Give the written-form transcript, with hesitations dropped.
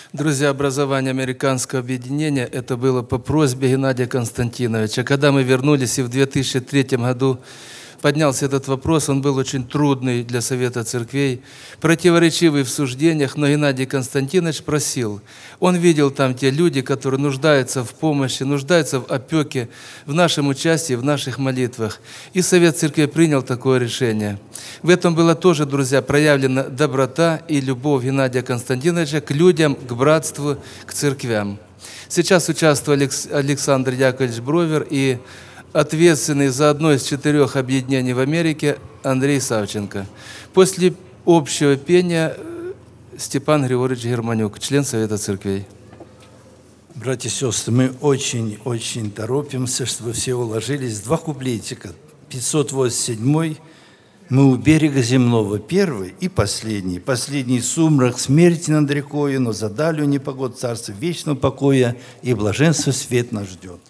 Друзья, образование американского объединения – это было по просьбе Геннадия Константиновича. Когда мы вернулись и в 2003 году поднялся этот вопрос, он был очень трудный для Совета Церквей, противоречивый в суждениях, но Геннадий Константинович просил. Он видел там те люди, которые нуждаются в помощи, нуждаются в опеке, в нашем участии, в наших молитвах. И Совет Церквей принял такое решение. В этом была тоже, друзья, проявлена доброта и любовь Геннадия Константиновича к людям, к братству, к церквям. Сейчас участвует Александр Яковлевич Бровер и ответственный за одно из 4 объединений в Америке Андрей Савченко. После общего пения Степан Григорьевич Германюк, член Совета Церквей. Братья и сестры, мы очень торопимся, чтобы все уложились. 2 куплетика. 587-й. Мы у берега земного, первый и последний. Последний сумрак смерти над рекою, но за далью непогод царства вечного покоя и блаженства свет нас ждет.